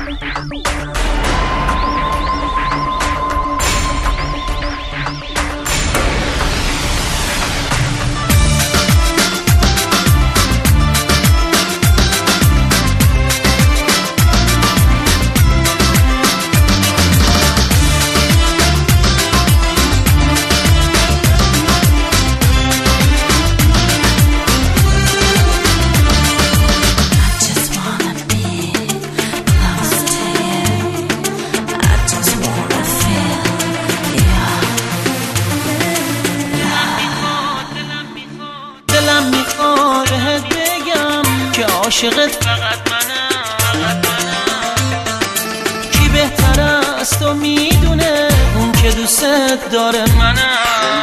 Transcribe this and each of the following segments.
عاشقت فقط منم. کی بهتر است و میدونه اون که دوست داره منم.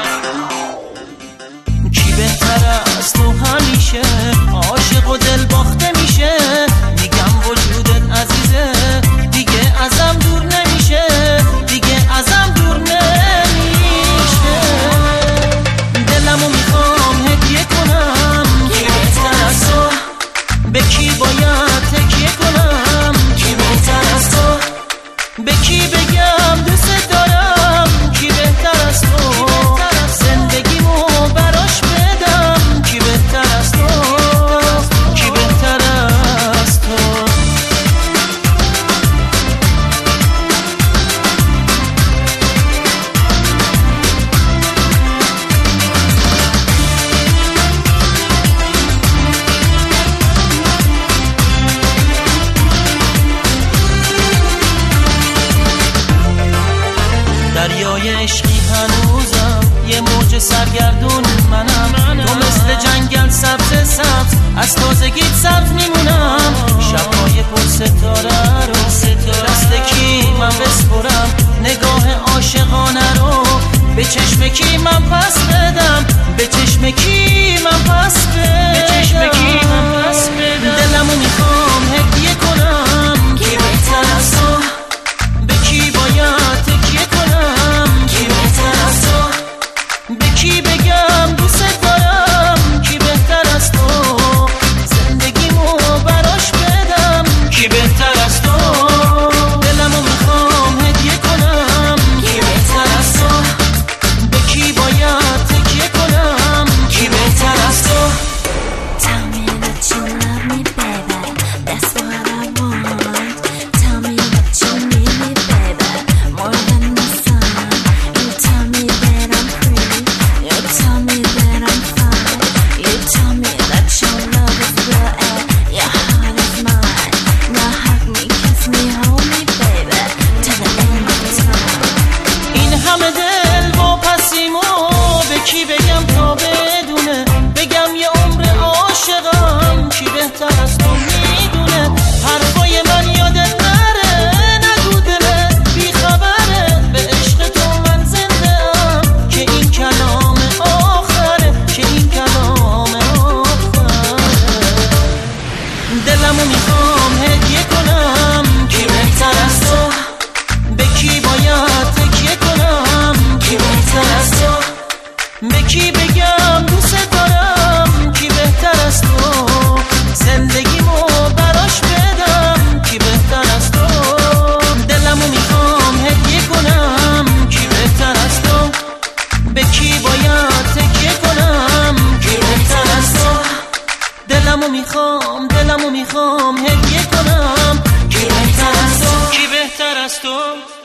کی بهتر است و همیشه عاشق و دل باخته میشه. میگم وجودت عزیزه دیگه ازم دور نمیشه، دیگه ازم دور نمیشه. دلمو میخوام هدیه کنم، کی بهتر است تو؟ به کی باید تکیه کنم؟ کی بهتر از تو؟ به کی بگم دوست دارم؟ کی بهتر از تو؟ زندگیمو براش بدم. کی بهتر از تو؟ کی بهتر از تو؟ دریای عشقی هنوزم، یه موج سرگردون منم. تو مثل جنگل سبز سبز از تازگیت سبز میمونم. شبهای پر ستاره رو دست کی من بسپرم؟ نگاه عاشقانه رو به چشم کی من پس بدم؟ به چشم کی من پس بدم؟ دلمو میخوام هدیه کنم، کی بهتر از تو؟ به کی باید تکیه کنم؟ کی بهتر از تو؟ به کی بگم دوست دارم؟ کی بهتر از تو؟ زندگیمو براش بدم. کی بهتر از تو؟ دلمو میخوام هدیه کنم، کی بهتر از تو؟ به کی باید تکیه کنم؟ کی بهتر از تو؟ Tell me that you love me, baby. That's what I want. Tell me that you need me, baby. More than the sun. You tell me that I'm pretty. You tell me that I'm fine. You tell me that your love is real and your heart is mine. Now hug me, kiss me, hold me, baby. Till the end of time. این همه دل واپسیمو به کی بگم تا بدونه؟ بگم یه عمر عاشقم، کی بهتر از تو میدونه؟ حرفای من یادت نره، نگو دلت بیخبره. به عشق تو من زنده ام، که این کلام آخره، که این کلام آخره. دلمو میخوام هدیه کنم، کی بهتر از تو؟ به کی باید تکیه کنم؟ کی بهتر از تو؟ به کی بگم دوست دارم؟ کی بهتر از تو؟ زندگیمو براش بدم. کی بهتر از تو؟ دلمو میخوام هدیه کنم، کی بهتر از تو؟ به کی باید تکیه کنم؟ کی بهتر از تو؟ دلمو میخوام هدیه کنم، کی بهتر از تو؟ کی بهتر از تو؟